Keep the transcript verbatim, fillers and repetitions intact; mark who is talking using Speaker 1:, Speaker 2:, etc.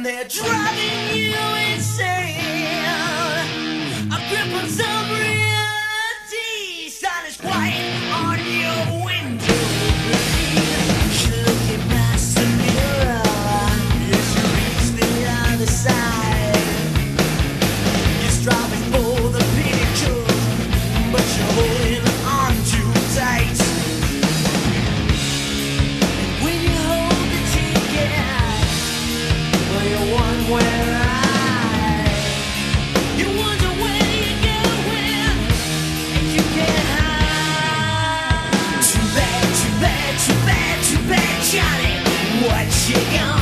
Speaker 1: they're driving you insane. A grip on some reality, sun is white on your window. You're looking past the mirror as you reach the other side. You're striving for the pinnacle, but you're holding on too tight. And when you hold the ticket, well, you're one way ride. You wonder where you're going, and you can't hide. Too bad, too bad, too bad, too bad, Johnny, what you gonna